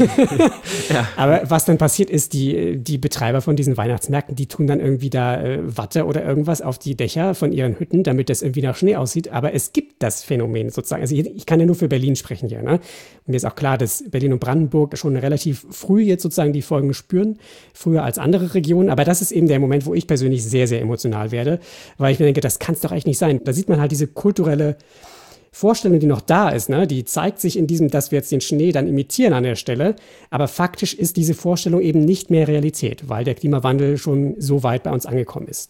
Ja. Aber was dann passiert ist, die, die Betreiber von diesen Weihnachtsmärkten, die tun dann irgendwie da äh, Watte oder irgendwas auf die Dächer von ihren Hütten, damit das irgendwie nach Schnee aussieht. Aber es gibt das Phänomen sozusagen. Also ich, ich kann ja nur für Berlin sprechen hier. Ne? Mir ist auch klar, dass Berlin und Brandenburg schon relativ früh jetzt sozusagen die Folgen spüren, früher als andere Regionen. Aber das ist eben der Moment, wo ich persönlich sehr, sehr emotional werde, weil ich mir denke, das kann es doch echt nicht sein. Da sieht man halt diese kulturelle Vorstellung, die noch da ist, ne, die zeigt sich in diesem, dass wir jetzt den Schnee dann imitieren an der Stelle. Aber faktisch ist diese Vorstellung eben nicht mehr Realität, weil der Klimawandel schon so weit bei uns angekommen ist.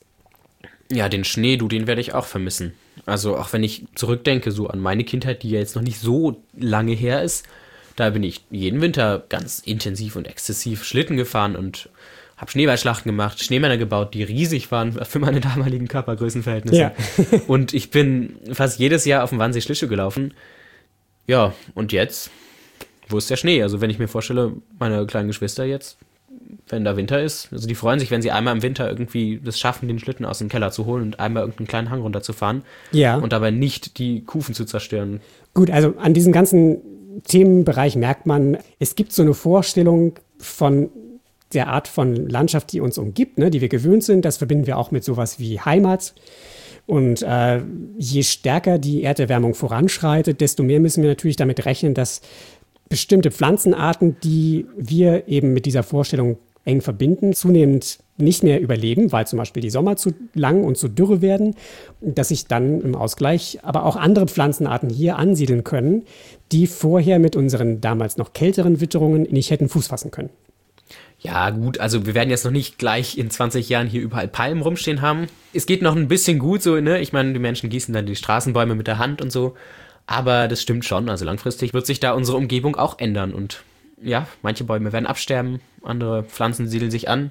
Ja, den Schnee, du, den werde ich auch vermissen. Also auch wenn ich zurückdenke so an meine Kindheit, die ja jetzt noch nicht so lange her ist, da bin ich jeden Winter ganz intensiv und exzessiv Schlitten gefahren und habe Schneeballschlachten gemacht, Schneemänner gebaut, die riesig waren für meine damaligen Körpergrößenverhältnisse. Ja. Und ich bin fast jedes Jahr auf dem Wannsee Schlittschuh gelaufen. Ja, und jetzt, wo ist der Schnee? Also wenn ich mir vorstelle, meine kleinen Geschwister jetzt, wenn da Winter ist, also die freuen sich, wenn sie einmal im Winter irgendwie das schaffen, den Schlitten aus dem Keller zu holen und einmal irgendeinen kleinen Hang runterzufahren. Ja. Und dabei nicht die Kufen zu zerstören. Gut, also an diesem ganzen Themenbereich merkt man, es gibt so eine Vorstellung von der Art von Landschaft, die uns umgibt, ne, die wir gewöhnt sind. Das verbinden wir auch mit sowas wie Heimat. Und äh, je stärker die Erderwärmung voranschreitet, desto mehr müssen wir natürlich damit rechnen, dass bestimmte Pflanzenarten, die wir eben mit dieser Vorstellung eng verbinden, zunehmend nicht mehr überleben, weil zum Beispiel die Sommer zu lang und zu dürre werden, dass sich dann im Ausgleich aber auch andere Pflanzenarten hier ansiedeln können, die vorher mit unseren damals noch kälteren Witterungen nicht hätten Fuß fassen können. Ja gut, also wir werden jetzt noch nicht gleich in zwanzig Jahren hier überall Palmen rumstehen haben. Es geht noch ein bisschen gut so, ne? Ich meine, die Menschen gießen dann die Straßenbäume mit der Hand und so. Aber das stimmt schon, also langfristig wird sich da unsere Umgebung auch ändern. Und ja, manche Bäume werden absterben, andere Pflanzen siedeln sich an.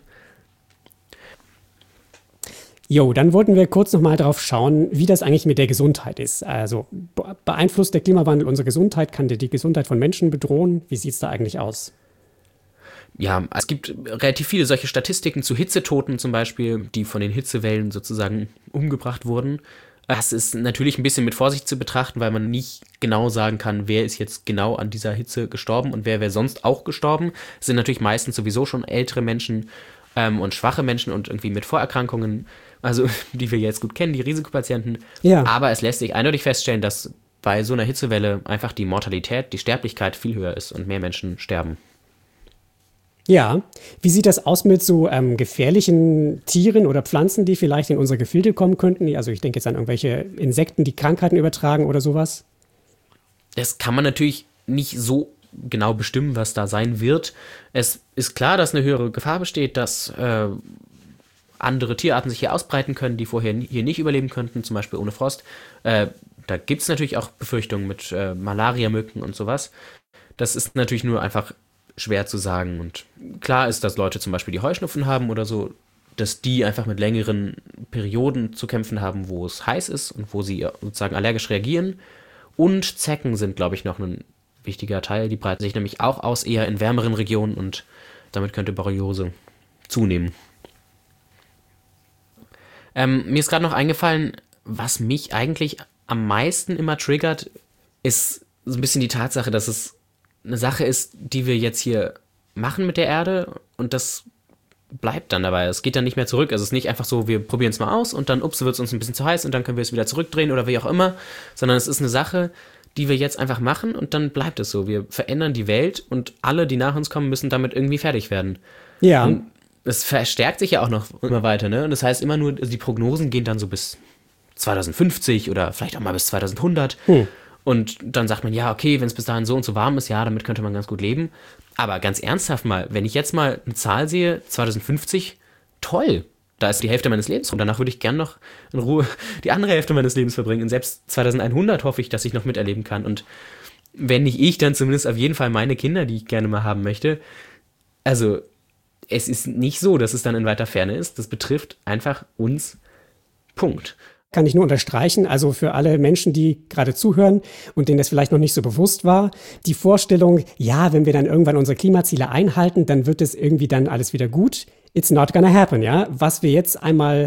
Jo, dann wollten wir kurz nochmal drauf schauen, wie das eigentlich mit der Gesundheit ist. Also beeinflusst der Klimawandel unsere Gesundheit? Kann der die Gesundheit von Menschen bedrohen? Wie sieht es da eigentlich aus? Ja, es gibt relativ viele solche Statistiken zu Hitzetoten zum Beispiel, die von den Hitzewellen sozusagen umgebracht wurden. Das ist natürlich ein bisschen mit Vorsicht zu betrachten, weil man nicht genau sagen kann, wer ist jetzt genau an dieser Hitze gestorben und wer wäre sonst auch gestorben. Es sind natürlich meistens sowieso schon ältere Menschen ähm, und schwache Menschen und irgendwie mit Vorerkrankungen, also die wir jetzt gut kennen, die Risikopatienten. Ja. Aber es lässt sich eindeutig feststellen, dass bei so einer Hitzewelle einfach die Mortalität, die Sterblichkeit viel höher ist und mehr Menschen sterben. Ja, wie sieht das aus mit so ähm, gefährlichen Tieren oder Pflanzen, die vielleicht in unsere Gefilde kommen könnten? Also ich denke jetzt an irgendwelche Insekten, die Krankheiten übertragen oder sowas. Das kann man natürlich nicht so genau bestimmen, was da sein wird. Es ist klar, dass eine höhere Gefahr besteht, dass äh, andere Tierarten sich hier ausbreiten können, die vorher hier nicht überleben könnten, zum Beispiel ohne Frost. Äh, da gibt es natürlich auch Befürchtungen mit äh, Malaria-Mücken und sowas. Das ist natürlich nur einfach schwer zu sagen. Und klar ist, dass Leute zum Beispiel die Heuschnupfen haben oder so, dass die einfach mit längeren Perioden zu kämpfen haben, wo es heiß ist und wo sie sozusagen allergisch reagieren. Und Zecken sind, glaube ich, noch ein wichtiger Teil. Die breiten sich nämlich auch aus, eher in wärmeren Regionen und damit könnte Borreliose zunehmen. Ähm, mir ist gerade noch eingefallen, was mich eigentlich am meisten immer triggert, ist so ein bisschen die Tatsache, dass es eine Sache ist, die wir jetzt hier machen mit der Erde und das bleibt dann dabei. Es geht dann nicht mehr zurück. Also es ist nicht einfach so, wir probieren es mal aus und dann, ups, wird es uns ein bisschen zu heiß und dann können wir es wieder zurückdrehen oder wie auch immer, sondern es ist eine Sache, die wir jetzt einfach machen und dann bleibt es so. Wir verändern die Welt und alle, die nach uns kommen, müssen damit irgendwie fertig werden. Ja. Und es verstärkt sich ja auch noch immer weiter, ne? Und das heißt immer nur, also die Prognosen gehen dann so bis zwanzig fünfzig oder vielleicht auch mal bis zweitausendeinhundert. Hm. Und dann sagt man, ja, okay, wenn es bis dahin so und so warm ist, ja, damit könnte man ganz gut leben. Aber ganz ernsthaft mal, wenn ich jetzt mal eine Zahl sehe, zwanzig fünfzig, toll, da ist die Hälfte meines Lebens rum. Danach würde ich gern noch in Ruhe die andere Hälfte meines Lebens verbringen. Und selbst zweitausendeinhundert hoffe ich, dass ich noch miterleben kann. Und wenn nicht ich, dann zumindest auf jeden Fall meine Kinder, die ich gerne mal haben möchte. Also es ist nicht so, dass es dann in weiter Ferne ist. Das betrifft einfach uns. Punkt. Kann ich nur unterstreichen, also für alle Menschen, die gerade zuhören und denen das vielleicht noch nicht so bewusst war, die Vorstellung, ja, wenn wir dann irgendwann unsere Klimaziele einhalten, dann wird es irgendwie dann alles wieder gut. It's not gonna happen, ja. Was wir jetzt einmal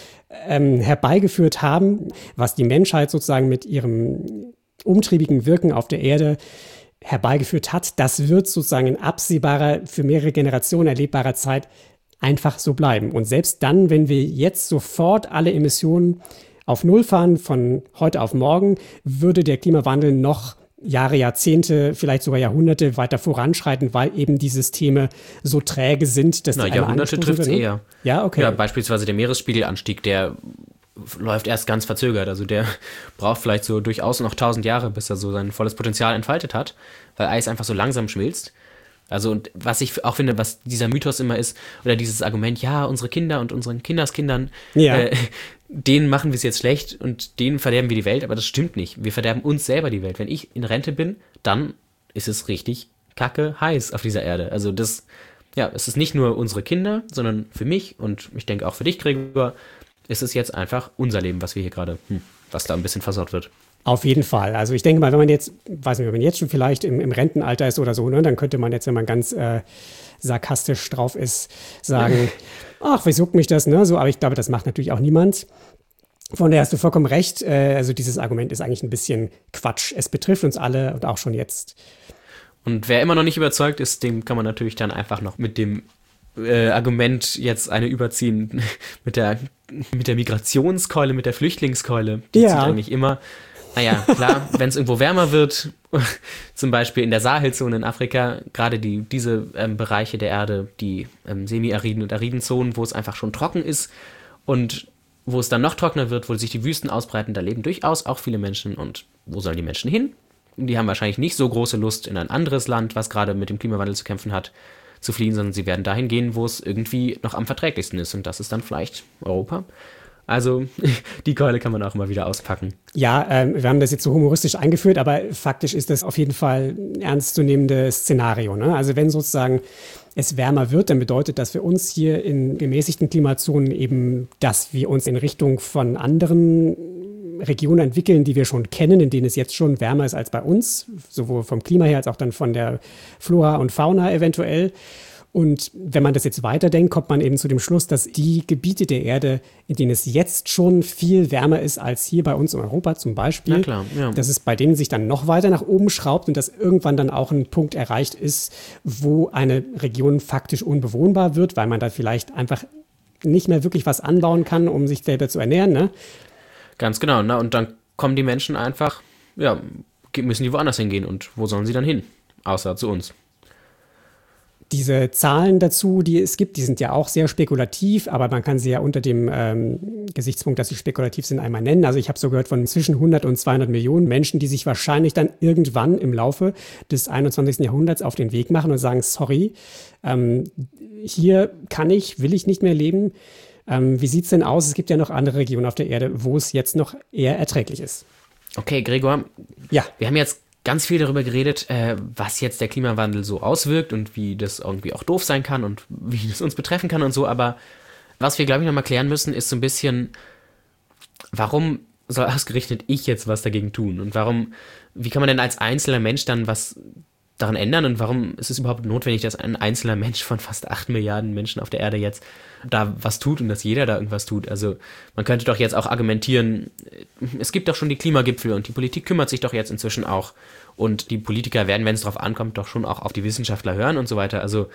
ähm, herbeigeführt haben, was die Menschheit sozusagen mit ihrem umtriebigen Wirken auf der Erde herbeigeführt hat, das wird sozusagen in absehbarer, für mehrere Generationen erlebbarer Zeit einfach so bleiben. Und selbst dann, wenn wir jetzt sofort alle Emissionen auf Null fahren von heute auf morgen, würde der Klimawandel noch Jahre, Jahrzehnte, vielleicht sogar Jahrhunderte weiter voranschreiten, weil eben die Systeme so träge sind, dass Na, die Jahrhunderte trifft es eher. Ja, okay. Ja, beispielsweise der Meeresspiegelanstieg, der läuft erst ganz verzögert. Also der braucht vielleicht so durchaus noch tausend Jahre, bis er so sein volles Potenzial entfaltet hat, weil Eis einfach so langsam schmilzt. Also und was ich auch finde, was dieser Mythos immer ist, oder dieses Argument, ja, unsere Kinder und unseren Kindeskindern, ja. äh, denen machen wir es jetzt schlecht und denen verderben wir die Welt, aber das stimmt nicht. Wir verderben uns selber die Welt. Wenn ich in Rente bin, dann ist es richtig kacke heiß auf dieser Erde. Also das, ja, es ist nicht nur unsere Kinder, sondern für mich und ich denke auch für dich, Gregor, ist es jetzt einfach unser Leben, was wir hier gerade, hm, was da ein bisschen versaut wird. Auf jeden Fall. Also ich denke mal, wenn man jetzt, weiß nicht, wenn man jetzt schon vielleicht im, im Rentenalter ist oder so, ne, dann könnte man jetzt, wenn man ganz äh, sarkastisch drauf ist, sagen, ach, was juckt mich das, ne? So, aber ich glaube, das macht natürlich auch niemand. Von daher hast du vollkommen recht. Äh, also dieses Argument ist eigentlich ein bisschen Quatsch. Es betrifft uns alle und auch schon jetzt. Und wer immer noch nicht überzeugt ist, dem kann man natürlich dann einfach noch mit dem äh, Argument jetzt eine überziehen mit der, mit der Migrationskeule, mit der Flüchtlingskeule. Die Ja. zieht eigentlich immer. Naja, klar, wenn es irgendwo wärmer wird, zum Beispiel in der Sahelzone in Afrika, gerade die, diese ähm, Bereiche der Erde, die ähm, semi-ariden und ariden Zonen, wo es einfach schon trocken ist und wo es dann noch trockener wird, wo sich die Wüsten ausbreiten, da leben durchaus auch viele Menschen. Und wo sollen die Menschen hin? Die haben wahrscheinlich nicht so große Lust, in ein anderes Land, was gerade mit dem Klimawandel zu kämpfen hat, zu fliehen, sondern sie werden dahin gehen, wo es irgendwie noch am verträglichsten ist. Und das ist dann vielleicht Europa. Also die Keule kann man auch immer wieder auspacken. Ja, ähm, wir haben das jetzt so humoristisch eingeführt, aber faktisch ist das auf jeden Fall ein ernstzunehmendes Szenario. Ne? Also wenn sozusagen es wärmer wird, dann bedeutet das für uns hier in gemäßigten Klimazonen eben, dass wir uns in Richtung von anderen Regionen entwickeln, die wir schon kennen, in denen es jetzt schon wärmer ist als bei uns, sowohl vom Klima her als auch dann von der Flora und Fauna eventuell. Und wenn man das jetzt weiterdenkt, kommt man eben zu dem Schluss, dass die Gebiete der Erde, in denen es jetzt schon viel wärmer ist als hier bei uns in Europa zum Beispiel, Na klar, ja. dass es bei denen sich dann noch weiter nach oben schraubt und dass irgendwann dann auch ein Punkt erreicht ist, wo eine Region faktisch unbewohnbar wird, weil man da vielleicht einfach nicht mehr wirklich was anbauen kann, um sich selber zu ernähren, ne? Ganz genau, na, und dann kommen die Menschen einfach, ja, müssen die woanders hingehen. Und wo sollen sie dann hin? Außer zu uns. Diese Zahlen dazu, die es gibt, die sind ja auch sehr spekulativ, aber man kann sie ja unter dem ähm, Gesichtspunkt, dass sie spekulativ sind, einmal nennen. Also ich habe so gehört von zwischen hundert und zweihundert Millionen Menschen, die sich wahrscheinlich dann irgendwann im Laufe des einundzwanzigsten Jahrhunderts auf den Weg machen und sagen, sorry, ähm, hier kann ich, will ich nicht mehr leben. Ähm, wie sieht es denn aus? Es gibt ja noch andere Regionen auf der Erde, wo es jetzt noch eher erträglich ist. Okay, Gregor, Ja. wir haben jetzt ganz viel darüber geredet, äh, was jetzt der Klimawandel so auswirkt und wie das irgendwie auch doof sein kann und wie das uns betreffen kann und so. Aber was wir, glaube ich, noch mal klären müssen, ist so ein bisschen, warum soll ausgerechnet ich jetzt was dagegen tun? Und warum, wie kann man denn als einzelner Mensch dann was daran ändern? Und warum ist es überhaupt notwendig, dass ein einzelner Mensch von fast acht Milliarden Menschen auf der Erde jetzt da was tut und dass jeder da irgendwas tut? Also man könnte doch jetzt auch argumentieren, es gibt doch schon die Klimagipfel und die Politik kümmert sich doch jetzt inzwischen auch. Und die Politiker werden, wenn es drauf ankommt, doch schon auch auf die Wissenschaftler hören und so weiter. Also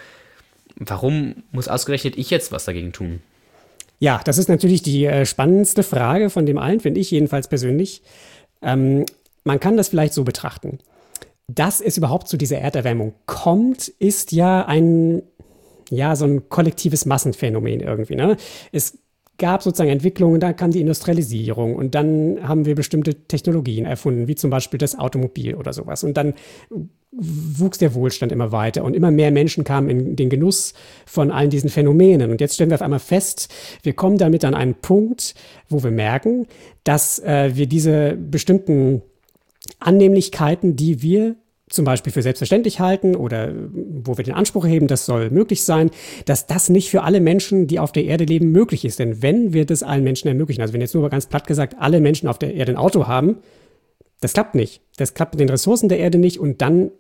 warum muss ausgerechnet ich jetzt was dagegen tun? Ja, das ist natürlich die äh, spannendste Frage von dem allen, finde ich jedenfalls persönlich. Ähm, man kann das vielleicht so betrachten. Dass es überhaupt zu dieser Erderwärmung kommt, ist ja ein, ja, so ein kollektives Massenphänomen irgendwie, ne? Es gab sozusagen Entwicklungen, da kam die Industrialisierung und dann haben wir bestimmte Technologien erfunden, wie zum Beispiel das Automobil oder sowas. Und dann wuchs der Wohlstand immer weiter und immer mehr Menschen kamen in den Genuss von allen diesen Phänomenen. Und jetzt stellen wir auf einmal fest, wir kommen damit an einen Punkt, wo wir merken, dass äh, wir diese bestimmten Annehmlichkeiten, die wir zum Beispiel für selbstverständlich halten oder wo wir den Anspruch erheben, das soll möglich sein, dass das nicht für alle Menschen, die auf der Erde leben, möglich ist. Denn wenn wir das allen Menschen ermöglichen, also wenn jetzt nur ganz platt gesagt alle Menschen auf der Erde ein Auto haben, das klappt nicht. Das klappt mit den Ressourcen der Erde nicht und dann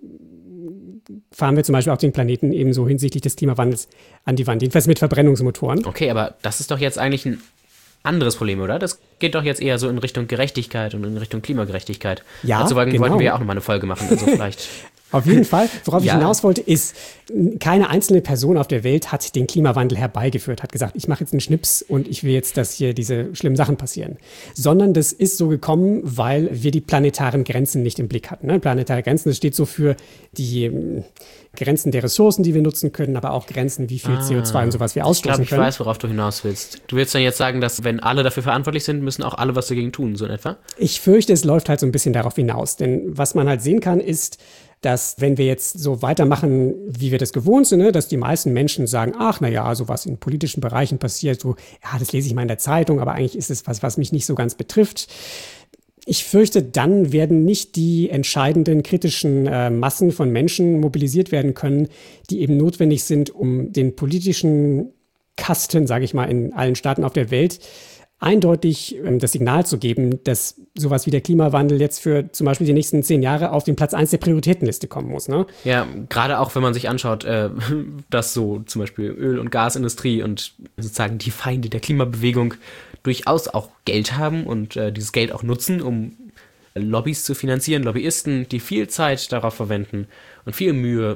fahren wir zum Beispiel auch den Planeten ebenso hinsichtlich des Klimawandels an die Wand, jedenfalls mit Verbrennungsmotoren. Okay, aber das ist doch jetzt eigentlich ein anderes Problem, oder? Das geht doch jetzt eher so in Richtung Gerechtigkeit und in Richtung Klimagerechtigkeit. Ja, Dazu wollten genau. wir ja auch nochmal eine Folge machen, also vielleicht... Auf jeden Fall. Worauf Ja. ich hinaus wollte, ist, keine einzelne Person auf der Welt hat den Klimawandel herbeigeführt, hat gesagt, ich mache jetzt einen Schnips und ich will jetzt, dass hier diese schlimmen Sachen passieren. Sondern das ist so gekommen, weil wir die planetaren Grenzen nicht im Blick hatten. Ne? Planetare Grenzen, das steht so für die ähm, Grenzen der Ressourcen, die wir nutzen können, aber auch Grenzen, wie viel Ah. C O zwei und sowas wir Ich ausstoßen glaube, ich können. weiß, worauf du hinaus willst. Du willst dann jetzt sagen, dass wenn alle dafür verantwortlich sind, müssen auch alle was dagegen tun, so in etwa? Ich fürchte, es läuft halt so ein bisschen darauf hinaus. Denn was man halt sehen kann, ist, dass wenn wir jetzt so weitermachen, wie wir das gewohnt sind, ne, dass die meisten Menschen sagen, ach na ja, so was in politischen Bereichen passiert, so, ja, das lese ich mal in der Zeitung, aber eigentlich ist es was, was mich nicht so ganz betrifft. Ich fürchte, dann werden nicht die entscheidenden kritischen äh, Massen von Menschen mobilisiert werden können, die eben notwendig sind, um den politischen Kasten, sage ich mal, in allen Staaten auf der Welt eindeutig ähm, das Signal zu geben, dass sowas wie der Klimawandel jetzt für zum Beispiel die nächsten zehn Jahre auf den Platz eins der Prioritätenliste kommen muss. Ne? Ja, gerade auch, wenn man sich anschaut, äh, dass so zum Beispiel Öl- und Gasindustrie und sozusagen die Feinde der Klimabewegung durchaus auch Geld haben und äh, dieses Geld auch nutzen, um Lobbys zu finanzieren, Lobbyisten, die viel Zeit darauf verwenden und viel Mühe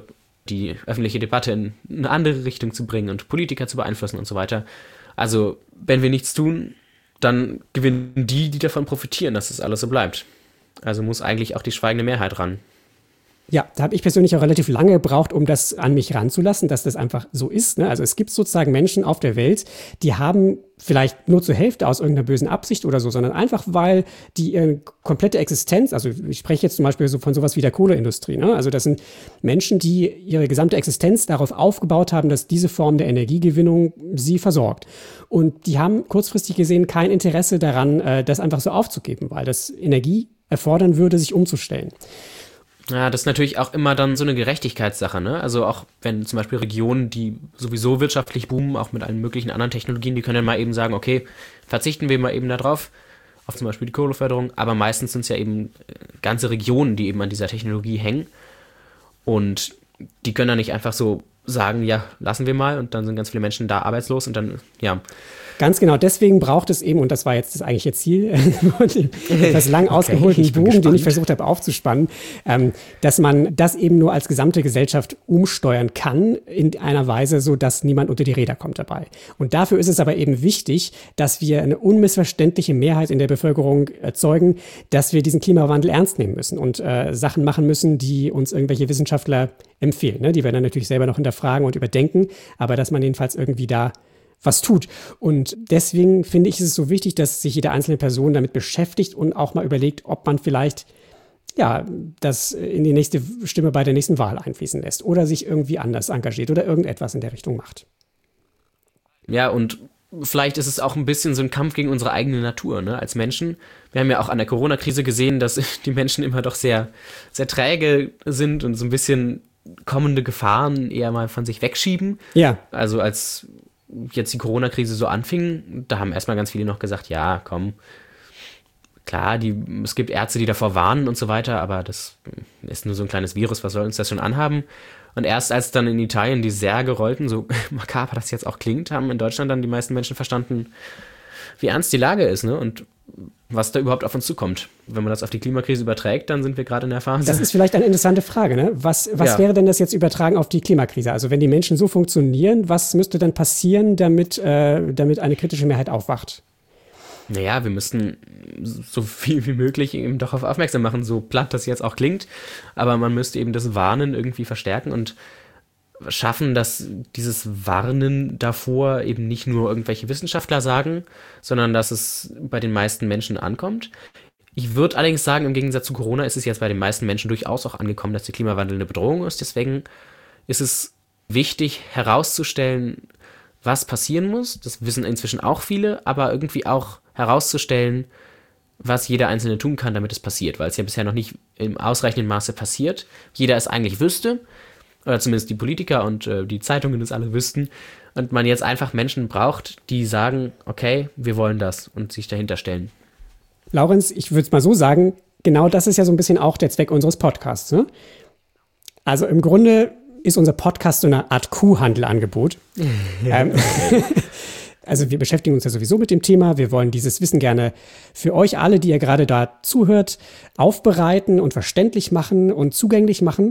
die öffentliche Debatte in eine andere Richtung zu bringen und Politiker zu beeinflussen und so weiter. Also, wenn wir nichts tun, dann gewinnen die, die davon profitieren, dass das alles so bleibt. Also muss eigentlich auch die schweigende Mehrheit ran. Ja, da habe ich persönlich auch relativ lange gebraucht, um das an mich ranzulassen, dass das einfach so ist. Ne? Also es gibt sozusagen Menschen auf der Welt, die haben vielleicht nur zur Hälfte aus irgendeiner bösen Absicht oder so, sondern einfach, weil die ihre komplette Existenz, also ich spreche jetzt zum Beispiel so von sowas wie der Kohleindustrie, ne? Also das sind Menschen, die ihre gesamte Existenz darauf aufgebaut haben, dass diese Form der Energiegewinnung sie versorgt. Und die haben kurzfristig gesehen kein Interesse daran, das einfach so aufzugeben, weil das Energie erfordern würde, sich umzustellen. Ja, das ist natürlich auch immer dann so eine Gerechtigkeitssache, ne? Also auch wenn zum Beispiel Regionen, die sowieso wirtschaftlich boomen, auch mit allen möglichen anderen Technologien, die können dann mal eben sagen, okay, verzichten wir mal eben da drauf, auf zum Beispiel die Kohleförderung, aber meistens sind es ja eben ganze Regionen, die eben an dieser Technologie hängen und die können dann nicht einfach so sagen, ja, lassen wir mal und dann sind ganz viele Menschen da arbeitslos und dann, ja. Ganz genau, deswegen braucht es eben, und das war jetzt das eigentliche Ziel, etwas lang ausgeholten okay, Bogen, gespannt. Den ich versucht habe aufzuspannen, ähm, dass man das eben nur als gesamte Gesellschaft umsteuern kann in einer Weise, so dass niemand unter die Räder kommt dabei. Und dafür ist es aber eben wichtig, dass wir eine unmissverständliche Mehrheit in der Bevölkerung erzeugen, dass wir diesen Klimawandel ernst nehmen müssen und äh, Sachen machen müssen, die uns irgendwelche Wissenschaftler empfehlen, ne? Die wir dann natürlich selber noch hinterfragen und überdenken, aber dass man jedenfalls irgendwie da was tut. Und deswegen finde ich, ist es so wichtig, dass sich jede einzelne Person damit beschäftigt und auch mal überlegt, ob man vielleicht ja das in die nächste Stimme bei der nächsten Wahl einfließen lässt oder sich irgendwie anders engagiert oder irgendetwas in der Richtung macht. Ja, und vielleicht ist es auch ein bisschen so ein Kampf gegen unsere eigene Natur, ne? Als Menschen. Wir haben ja auch an der Corona-Krise gesehen, dass die Menschen immer doch sehr, sehr träge sind und so ein bisschen kommende Gefahren eher mal von sich wegschieben. Ja. Also als jetzt die Corona-Krise so anfing, da haben erstmal ganz viele noch gesagt, ja, komm, klar, die, es gibt Ärzte, die davor warnen und so weiter, aber das ist nur so ein kleines Virus, was soll uns das schon anhaben? Und erst als dann in Italien die Särge rollten, so makaber das jetzt auch klingt, haben in Deutschland dann die meisten Menschen verstanden, wie ernst die Lage ist, ne? Und was da überhaupt auf uns zukommt. Wenn man das auf die Klimakrise überträgt, dann sind wir gerade in der Phase. Das ist vielleicht eine interessante Frage, ne? Was, was ja. wäre denn das jetzt übertragen auf die Klimakrise? Also wenn die Menschen so funktionieren, was müsste dann passieren, damit, äh, damit eine kritische Mehrheit aufwacht? Naja, wir müssten so viel wie möglich eben darauf aufmerksam machen, so platt das jetzt auch klingt. Aber man müsste eben das Warnen irgendwie verstärken und schaffen, dass dieses Warnen davor eben nicht nur irgendwelche Wissenschaftler sagen, sondern dass es bei den meisten Menschen ankommt. Ich würde allerdings sagen, im Gegensatz zu Corona ist es jetzt bei den meisten Menschen durchaus auch angekommen, dass der Klimawandel eine Bedrohung ist. Deswegen ist es wichtig herauszustellen, was passieren muss. Das wissen inzwischen auch viele, aber irgendwie auch herauszustellen, was jeder Einzelne tun kann, damit es passiert, weil es ja bisher noch nicht im ausreichenden Maße passiert. Jeder es eigentlich wüsste, oder zumindest die Politiker und äh, die Zeitungen das alle wüssten, und man jetzt einfach Menschen braucht, die sagen, okay, wir wollen das und sich dahinter stellen. Laurenz, ich würde es mal so sagen, genau das ist ja so ein bisschen auch der Zweck unseres Podcasts. Ne? Also im Grunde ist unser Podcast so eine Art Kuhhandelangebot. ähm, also wir beschäftigen uns ja sowieso mit dem Thema. Wir wollen dieses Wissen gerne für euch alle, die ihr gerade da zuhört, aufbereiten und verständlich machen und zugänglich machen.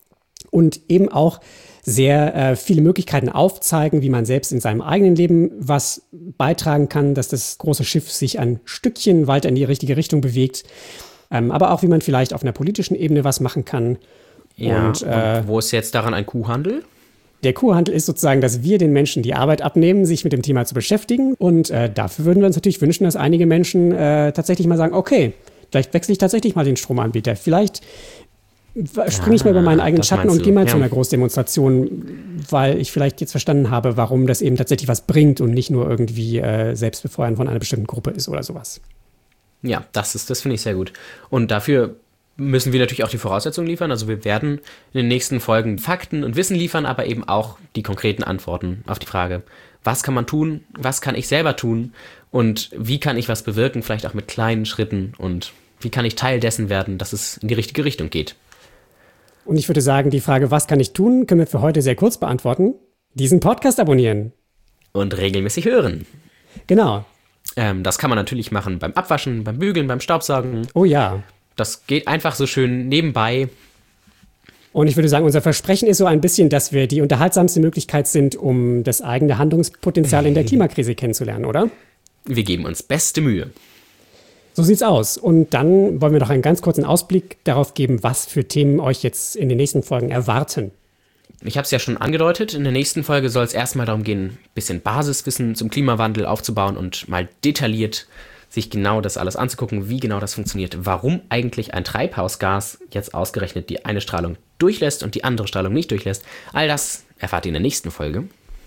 Und eben auch sehr äh, viele Möglichkeiten aufzeigen, wie man selbst in seinem eigenen Leben was beitragen kann, dass das große Schiff sich ein Stückchen weiter in die richtige Richtung bewegt. Ähm, aber auch, wie man vielleicht auf einer politischen Ebene was machen kann. Ja, und, äh, und wo ist jetzt daran ein Kuhhandel? Der Kuhhandel ist sozusagen, dass wir den Menschen die Arbeit abnehmen, sich mit dem Thema zu beschäftigen. Und äh, dafür würden wir uns natürlich wünschen, dass einige Menschen äh, tatsächlich mal sagen, okay, vielleicht wechsle ich tatsächlich mal den Stromanbieter. Vielleicht springe ich mal über meinen eigenen Schatten und gehe mal ja. zu einer Großdemonstration, weil ich vielleicht jetzt verstanden habe, warum das eben tatsächlich was bringt und nicht nur irgendwie äh, Selbstbefeuern von einer bestimmten Gruppe ist oder sowas. Ja, das ist, das finde ich sehr gut. Und dafür müssen wir natürlich auch die Voraussetzungen liefern. Also wir werden in den nächsten Folgen Fakten und Wissen liefern, aber eben auch die konkreten Antworten auf die Frage, was kann man tun, was kann ich selber tun und wie kann ich was bewirken, vielleicht auch mit kleinen Schritten und wie kann ich Teil dessen werden, dass es in die richtige Richtung geht. Und ich würde sagen, die Frage, was kann ich tun, können wir für heute sehr kurz beantworten. Diesen Podcast abonnieren. Und regelmäßig hören. Genau. Ähm, das kann man natürlich machen beim Abwaschen, beim Bügeln, beim Staubsaugen. Oh ja. Das geht einfach so schön nebenbei. Und ich würde sagen, unser Versprechen ist so ein bisschen, dass wir die unterhaltsamste Möglichkeit sind, um das eigene Handlungspotenzial in der Klimakrise kennenzulernen, oder? Wir geben uns beste Mühe. So sieht's aus. Und dann wollen wir noch einen ganz kurzen Ausblick darauf geben, was für Themen euch jetzt in den nächsten Folgen erwarten. Ich habe es ja schon angedeutet, in der nächsten Folge soll es erstmal darum gehen, ein bisschen Basiswissen zum Klimawandel aufzubauen und mal detailliert sich genau das alles anzugucken, wie genau das funktioniert, warum eigentlich ein Treibhausgas jetzt ausgerechnet die eine Strahlung durchlässt und die andere Strahlung nicht durchlässt. All das erfahrt ihr in der nächsten Folge.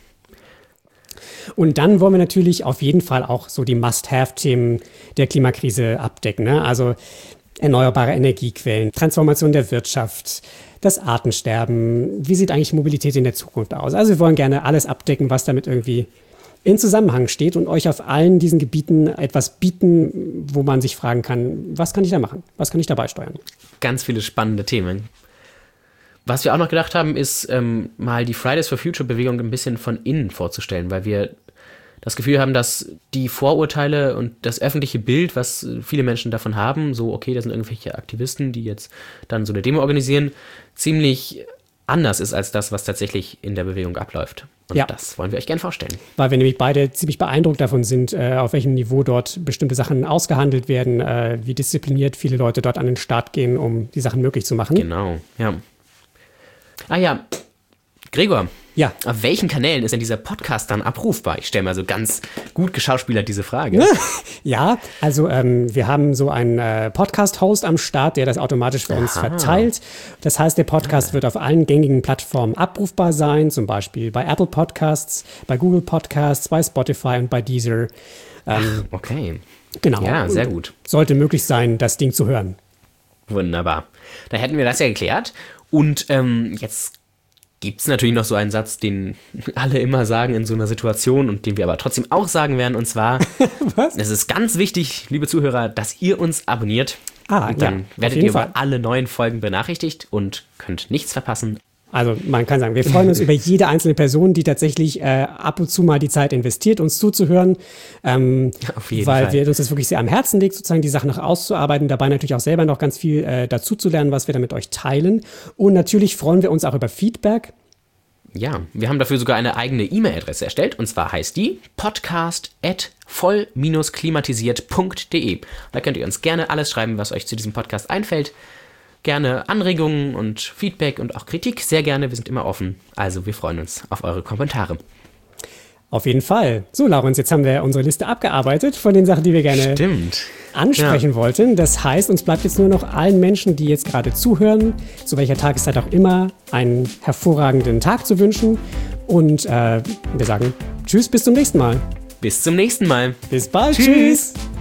Und dann wollen wir natürlich auf jeden Fall auch so die Must-Have-Themen der Klimakrise abdecken, ne? Also erneuerbare Energiequellen, Transformation der Wirtschaft, das Artensterben, wie sieht eigentlich Mobilität in der Zukunft aus? Also wir wollen gerne alles abdecken, was damit irgendwie in Zusammenhang steht und euch auf allen diesen Gebieten etwas bieten, wo man sich fragen kann, was kann ich da machen? Was kann ich dabei steuern? Ganz viele spannende Themen. Was wir auch noch gedacht haben, ist ähm, mal die Fridays for Future Bewegung ein bisschen von innen vorzustellen, weil wir das Gefühl haben, dass die Vorurteile und das öffentliche Bild, was viele Menschen davon haben, so okay, das sind irgendwelche Aktivisten, die jetzt dann so eine Demo organisieren, ziemlich anders ist als das, was tatsächlich in der Bewegung abläuft. Und ja, das wollen wir euch gerne vorstellen. Weil wir nämlich beide ziemlich beeindruckt davon sind, äh, auf welchem Niveau dort bestimmte Sachen ausgehandelt werden, äh, wie diszipliniert viele Leute dort an den Start gehen, um die Sachen möglich zu machen. Genau, ja. Ah ja, Gregor, ja. Auf welchen Kanälen ist denn dieser Podcast dann abrufbar? Ich stelle mal so ganz gut geschauspielert diese Frage. Ja, also ähm, wir haben so einen äh, Podcast-Host am Start, der das automatisch für uns Aha. verteilt. Das heißt, der Podcast ja. wird auf allen gängigen Plattformen abrufbar sein, zum Beispiel bei Apple Podcasts, bei Google Podcasts, bei Spotify und bei Deezer. Ähm, Ach, okay. Genau. Ja, sehr gut. Sollte möglich sein, das Ding zu hören. Wunderbar. Da hätten wir das ja geklärt. Und ähm, jetzt gibt es natürlich noch so einen Satz, den alle immer sagen in so einer Situation und den wir aber trotzdem auch sagen werden. Und zwar, Was? Es ist ganz wichtig, liebe Zuhörer, dass ihr uns abonniert. Ah, und dann ja, werdet ihr über alle neuen Folgen benachrichtigt und könnt nichts verpassen. Also man kann sagen, wir freuen uns über jede einzelne Person, die tatsächlich äh, ab und zu mal die Zeit investiert, uns zuzuhören, ähm, Auf jeden weil Fall. wir uns das wirklich sehr am Herzen liegt, sozusagen die Sachen noch auszuarbeiten, dabei natürlich auch selber noch ganz viel äh, dazu zu lernen, was wir da mit euch teilen. Und natürlich freuen wir uns auch über Feedback. Ja, wir haben dafür sogar eine eigene E-Mail-Adresse erstellt und zwar heißt die podcast at voll klimatisiert punkt de. Da könnt ihr uns gerne alles schreiben, was euch zu diesem Podcast einfällt. Gerne Anregungen und Feedback und auch Kritik, sehr gerne, wir sind immer offen. Also wir freuen uns auf eure Kommentare. Auf jeden Fall. So, Laurens, jetzt haben wir unsere Liste abgearbeitet von den Sachen, die wir gerne Stimmt. ansprechen ja. wollten. Das heißt, uns bleibt jetzt nur noch allen Menschen, die jetzt gerade zuhören, zu welcher Tageszeit auch immer, einen hervorragenden Tag zu wünschen. Und äh, wir sagen Tschüss, bis zum nächsten Mal. Bis zum nächsten Mal. Bis bald. Tschüss. Tschüss.